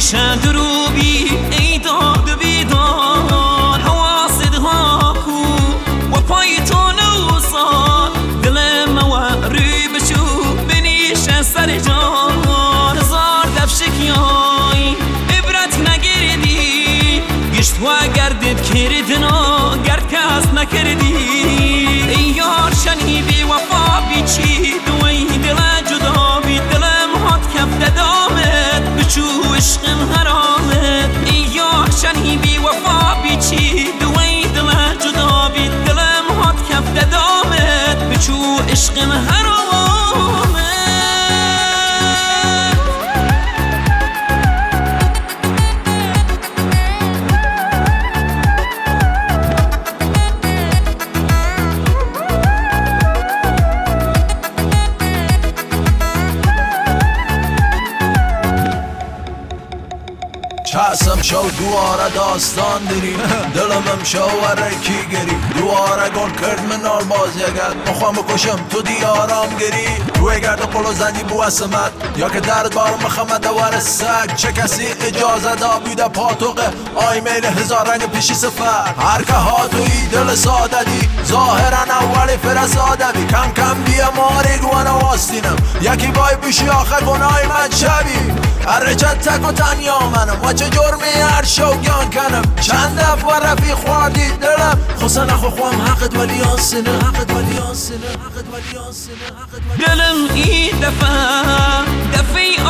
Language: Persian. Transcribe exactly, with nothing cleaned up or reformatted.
بشه دروبی ای داد بیدار حواصدها کو و پای تو نوصال دلم مواری بشو بنیشه سر جان هزار دفشکیای عبرت نگردی گشت و گردت کردنا گرد کس نکردی ای یار شنیدی وفا بیچی دوی دل جدا بی دلم هات کف دامت بچو عشقم حرامت ای یار شنیدی وفا بیچی دوی دل جدا بی دلم هات کف دامت بچو عشقم حرامت چسم شو دواره داستان داری دلم شو ورکی گری دواره گل کرد من نار باز یگد مخوام بکشم تو دیارام گری توی گرد قلو زدی بو اسمت یا که درد بارم مخمت دوار سگ چه کسی اجازه دا بیده پاتوقه آی میل هزار رنگ پیشی سفر هر که ها توی دل ساده دی ظاهرا اولی فرساده بی کم کم بیا ماری گوانا واستینم یکی بای بشی آخر گناهی من شبی هر رجت تک و تنیا منم و چه جرمی هر شوگان کنم چند دف و رفی خوادی دلم خسا نخو خوام حقت ولی آسنه حقت ولی آسنه حقت ولی آسنه دلم ای دفعه دفعه